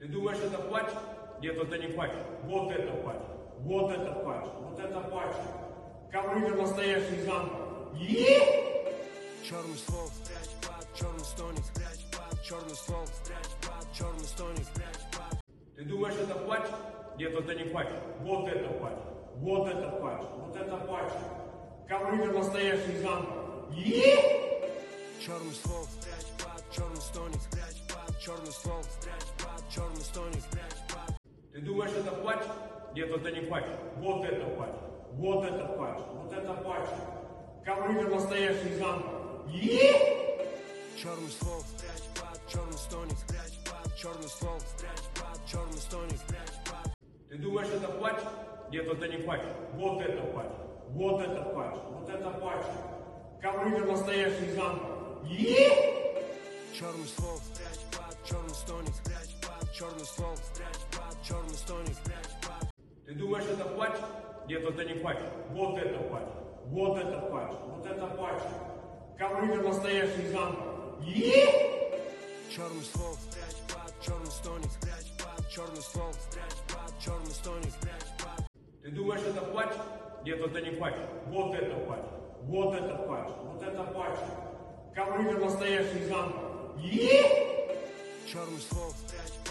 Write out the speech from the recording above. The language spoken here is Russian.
Ты думаешь, это плачь? Нет, это не плачь. Вот это плачь. Вот это плачь. Вот это плачь. Ковры настоящий замок. Черный ствол, черный стоник, черный ствол, черный стоник. Ты думаешь, это плачь? Нет, это не плачь. Вот это плачь. Вот это плачь. Вот это плачь. Ковры настоящий замок. Черный ствол, черный стоник, черный ствол, черный стоник. Ты думаешь, это плачь? Нет, это не плачь. Вот это плачь. Вот это плачь. Вот это плачь. Ковры настоящий замок. Черный ствол, черный стоник, черный ствол, черный стоник. Ты думаешь, это плачь? Нет, это не плачь. Вот это плачь. Вот это плачь. Вот это плачь. Ковры настоящий замок. Черный ствол, черный стоник, черный ствол, черный стоник. Ты думаешь, это плачь? Нет, это не плачь. Вот это плачь. Вот это плачь. Вот это плачь. Ковры настоящий замок. Черный ствол, черный стоник, черный ствол, черный стоник. Ты думаешь, это плачь? Нет, это не плачь. Вот это плачь. Вот это плачь. Вот это плачь. Ковры настоящий замок. Черный ствол,